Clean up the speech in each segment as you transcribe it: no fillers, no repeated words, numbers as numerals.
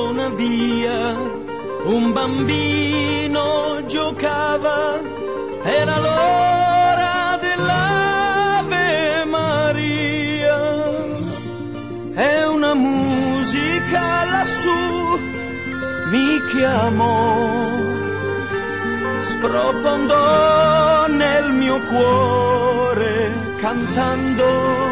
una via, un bambino giocava, era l'ora dell'Ave Maria, e una musica lassù mi chiamò, sprofondò nel mio cuore cantando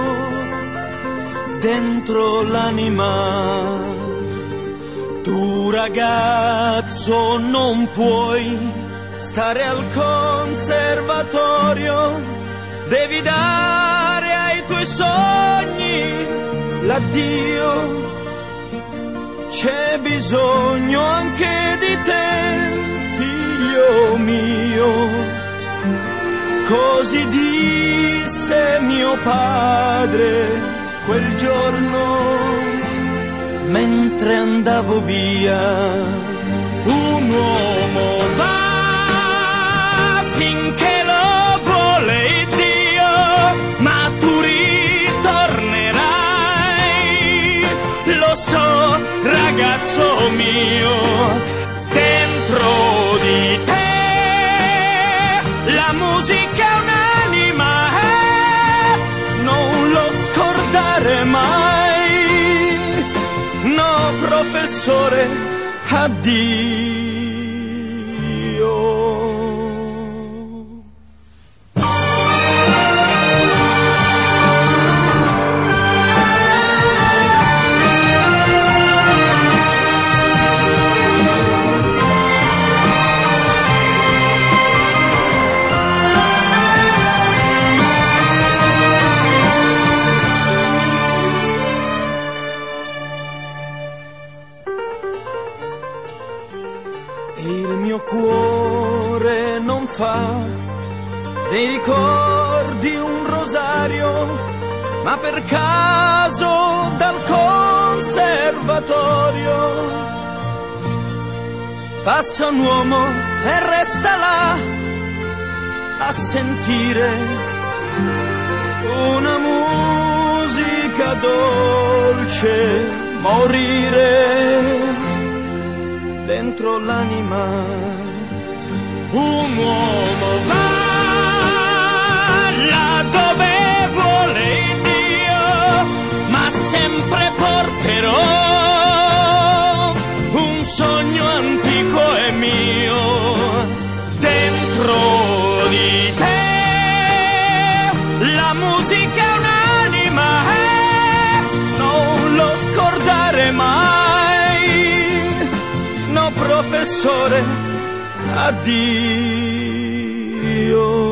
dentro l'anima. Tu ragazzo non puoi stare al conservatorio, devi dare ai tuoi sogni l'addio. C'è bisogno anche di te, figlio mio, così disse mio padre quel giorno mentre andavo via. Un uomo va finché lo vuole Dio, ma tu ritornerai, lo so ragazzo mio, dentro di te la musica è un'anima, non lo scordare mai. No professore, addio. Il mio cuore non fa dei ricordi un rosario, ma per caso dal conservatorio passa un uomo e resta là a sentire una musica dolce morire dentro l'anima. Un uomo va là dove vuole Dio, ma sempre porterò un sogno antico e mio dentro di te. La musica è un'anima, non lo scordare mai. No professore, addio.